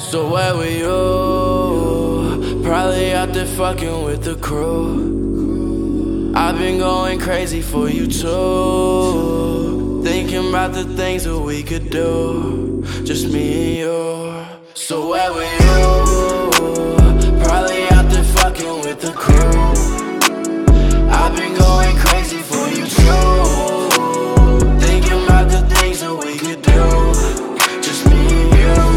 So where were you? Probably out there fucking with the crew. I've been going crazy for you too, thinking about the things that we could do, just me and you. So where were you? Probably out there fucking with the crew. I've been going crazy for you too, thinking about the things that we could do, just me and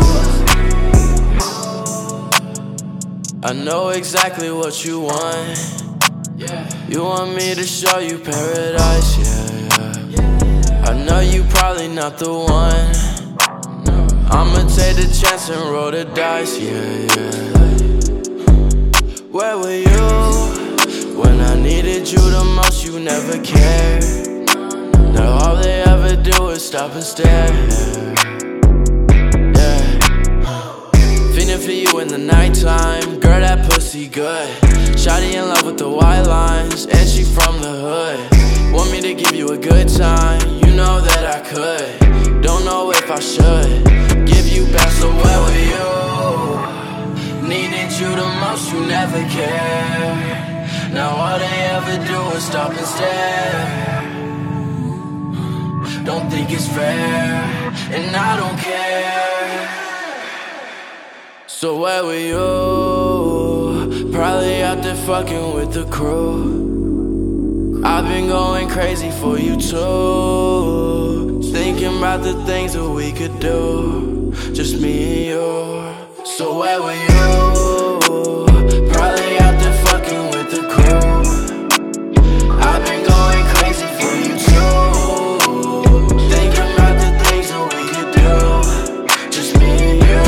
you. I know exactly what you want. You want me to show you paradise, yeah. I know you probably not the one. I'ma take the chance and roll the dice, yeah. Where were you when I needed you the most? You never cared. Now all they ever do is stop and stare, yeah. Feeling for you in the nighttime, girl, that pussy good. Shawty in love with the white lines, and she from the hood. Want me to give you a good time, you know that I could. Don't know if I should give you back, so where were you? Needed you the most, you never cared. Now all they ever do is stop and stare. Don't think it's fair, and I don't care. So where were you? Probably out there fucking with the crew. I've been going crazy for you too, thinking about the things that we could do, just me and you. So where were you? Probably out there fucking with the crew. I've been going crazy for you too, thinking about the things that we could do, just me and you.